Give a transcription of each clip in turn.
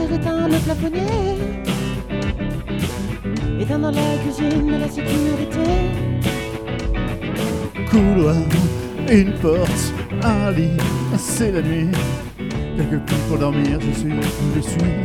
lumière, éteins le plafonnier. Éteins dans la cuisine la sécurité. Couloir, une porte, un lit, c'est la nuit. Quelques plis pour dormir, je suis où je suis.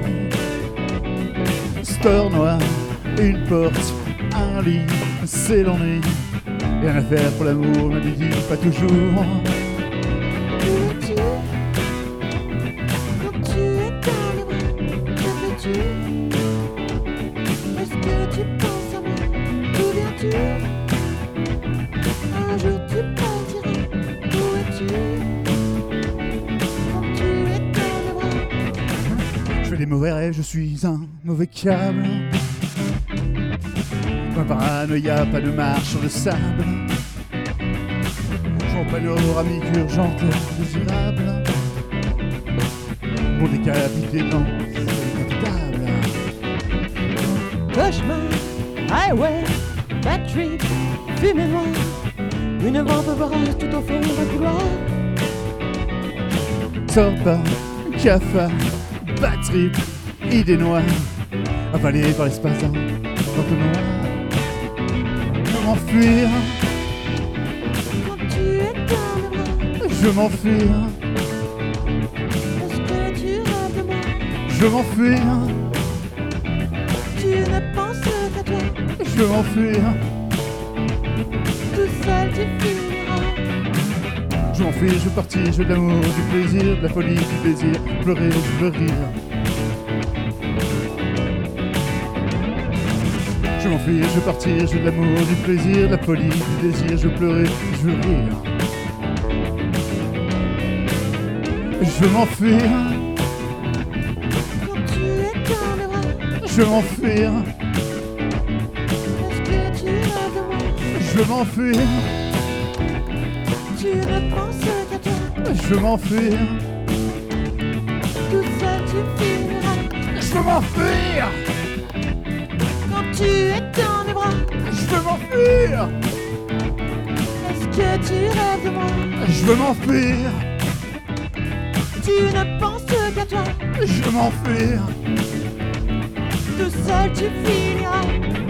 Store noir, une porte, un lit, c'est l'ennui. Rien à faire pour l'amour, m'a dit pas toujours. Où es-tu? Quand tu es dans les bras, que fais-tu? Est-ce que tu penses à moi? D'où viens-tu? Un jour tu partiras. Où es-tu? Quand tu es dans les bras. Je fais des mauvais rêves, je suis un mauvais câble. Ma paranoïa, pas de marche sur le sable. Jour panoramique urgente, désirable. Mon décapité blanc, c'est décapitable. Cauchemar, highway, bad trip, fumée noire. Une vente vorace tout au fond d'un couloir. Sors pas, cafard, bad trip, idée noire. Avalé par les spasmes, dans le noir. Je m'enfuir, Quand tu es dans mes bras, je m'enfuir, est-ce que tu rêves de moi? je m'enfuir, Tu ne penses qu'à toi, je m'enfuir. tout seul tu finiras. Je m'enfuis, je veux partir, je veux de l'amour, du plaisir, de la folie, du plaisir, pleurer, je veux rire. Je m'enfuis, je veux partir, je veux de l'amour, du plaisir, de la folie, du désir, je veux pleurer, je veux rire. Je veux m'enfuir, Quand tu es dans mes bras, je veux m'enfuir, est-ce que tu rêves de moi? je veux m'enfuir, Tu ne penses qu'à toi, je veux m'enfuir, tout seul tu finiras. je veux m'enfuir, Quand tu es dans mes bras, je veux m'enfuir, est-ce que tu rêves de moi? je veux m'enfuir, Tu ne penses qu'à toi, je veux m'enfuir. tout seul tu finiras.